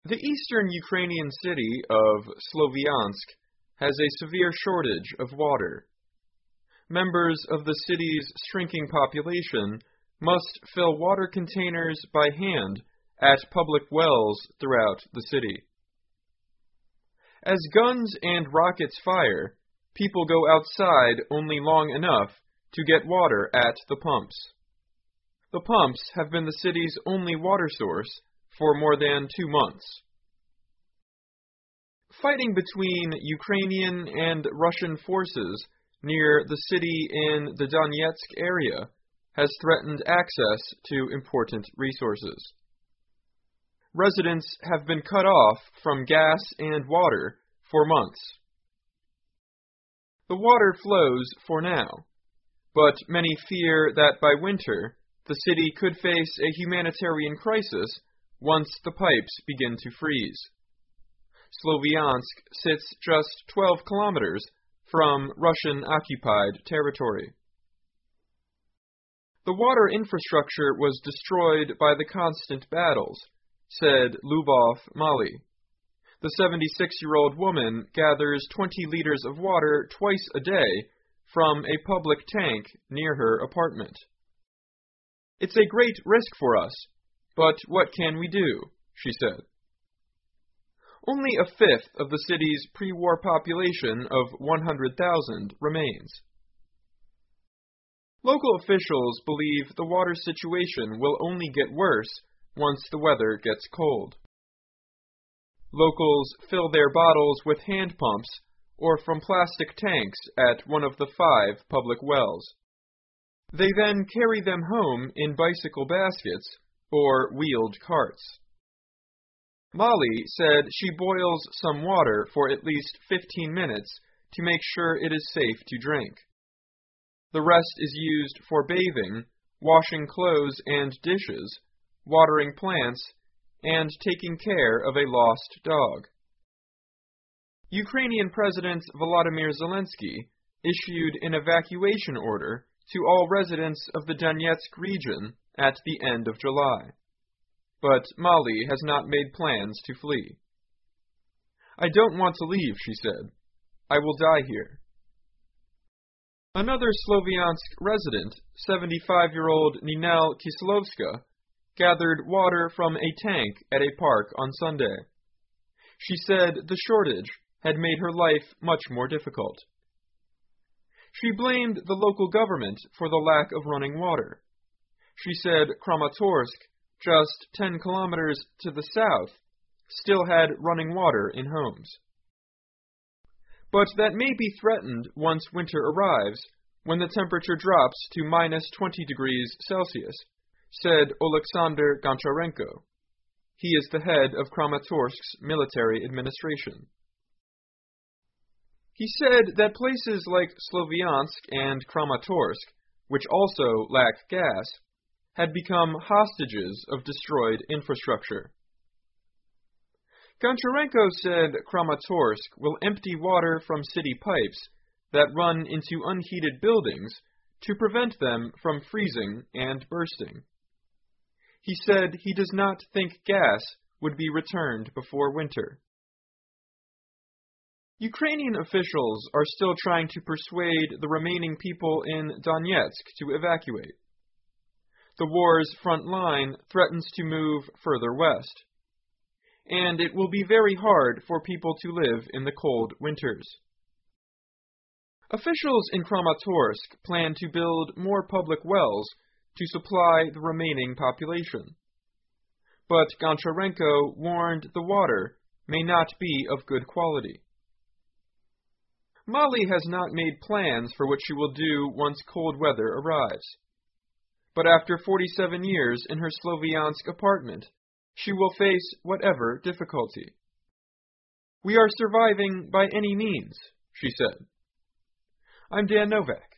The eastern Ukrainian city of Sloviansk has a severe shortage of water. Members of the city's shrinking population must fill water containers by hand at public wells throughout the city. As guns and rockets fire, people go outside only long enough to get water at the pumps. The pumps have been the city's only water source for more than 2 months. Fighting between Ukrainian and Russian forces near the city in the Donetsk area has threatened access to important resources. Residents have been cut off from gas and water for months. The water flows for now, but many fear that by winter the city could face a humanitarian crisis once the pipes begin to freeze. Sloviansk sits just 12 kilometers from Russian-occupied territory. The water infrastructure was destroyed by the constant battles, said Lubov Mali. The 76-year-old woman gathers 20 liters of water twice a day from a public tank near her apartment. "It's a great risk for us, but what can we do?" she said. Only a fifth of the city's pre-war population of 100,000 remains. Local officials believe the water situation will only get worse once the weather gets cold. Locals fill their bottles with hand pumps or from plastic tanks at one of the 5 public wells. They then carry them home in bicycle baskets or wheeled carts. Molly said she boils some water for at least 15 minutes to make sure it is safe to drink. The rest is used for bathing, washing clothes and dishes, watering plants, and taking care of a lost dog. Ukrainian President Volodymyr Zelensky issued an evacuation order to all residents of the Donetsk region at the end of July. But Mali has not made plans to flee. "I don't want to leave," she said. "I will die here." Another Sloviansk resident, 75-year-old Ninel Kislovska, gathered water from a tank at a park on Sunday. She said the shortage had made her life much more difficult. She blamed the local government for the lack of running water. She said Kramatorsk, just 10 kilometers to the south, still had running water in homes. But that may be threatened once winter arrives, when the temperature drops to minus 20 degrees Celsius, said Oleksandr Goncharenko. He is the head of Kramatorsk's military administration. He said that places like Sloviansk and Kramatorsk, which also lack gas, had become hostages of destroyed infrastructure. Goncharenko said Kramatorsk will empty water from city pipes that run into unheated buildings to prevent them from freezing and bursting. He said he does not think gas would be returned before winter. Ukrainian officials are still trying to persuade the remaining people in Donetsk to evacuate. The war's front line threatens to move further west, and it will be very hard for people to live in the cold winters. Officials in Kramatorsk plan to build more public wells to supply the remaining population. But Goncharenko warned the water may not be of good quality. Mali has not made plans for what she will do once cold weather arrives. But after 47 years in her Sloviansk apartment, she will face whatever difficulty. "We are surviving by any means," she said. I'm Dan Novak.